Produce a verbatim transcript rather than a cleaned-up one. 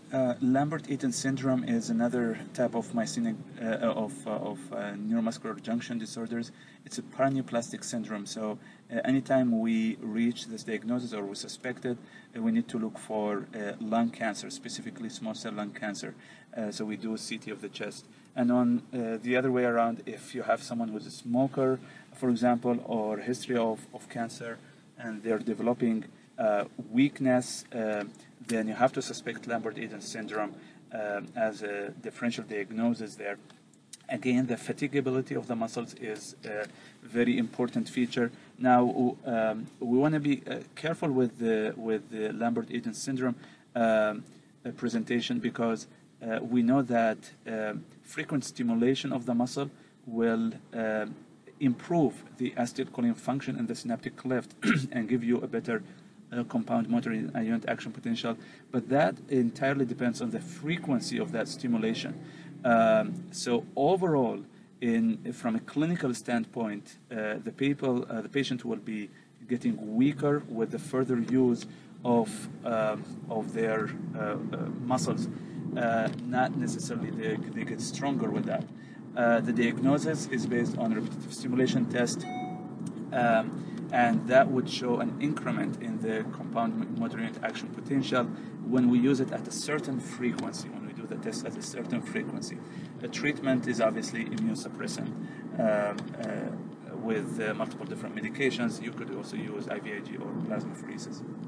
Uh, Lambert-Eaton syndrome is another type of myasthenic uh, of, uh, of uh, neuromuscular junction disorders. It's a paraneoplastic syndrome. So uh, anytime we reach this diagnosis or we suspect it, uh, we need to look for uh, lung cancer, specifically small cell lung cancer. Uh, so we do a C T of the chest. And on uh, the other way around, if you have someone who's a smoker, for example, or history of, of cancer, and they're developing uh, weakness, uh, then you have to suspect Lambert-Eaton syndrome um, as a differential diagnosis there. Again, the fatigability of the muscles is a very important feature. Now, um, we want to be uh, careful with the, with the Lambert-Eaton syndrome um, uh, presentation because uh, we know that um, frequent stimulation of the muscle will uh, improve the acetylcholine function in the synaptic cleft and give you a better Uh, compound motor unit action potential, but that entirely depends on the frequency of that stimulation. Um, so overall, in from a clinical standpoint, uh, the people, uh, the patient will be getting weaker with the further use of um, of their uh, uh, muscles. Uh, not necessarily they, they get stronger with that. Uh, the diagnosis is based on repetitive stimulation test. Um, and that would show an increment in the compound motor unit action potential when we use it at a certain frequency, when we do the test at a certain frequency. The treatment is obviously immunosuppressant um, uh, with uh, multiple different medications. You could also use I V I G or plasmapheresis.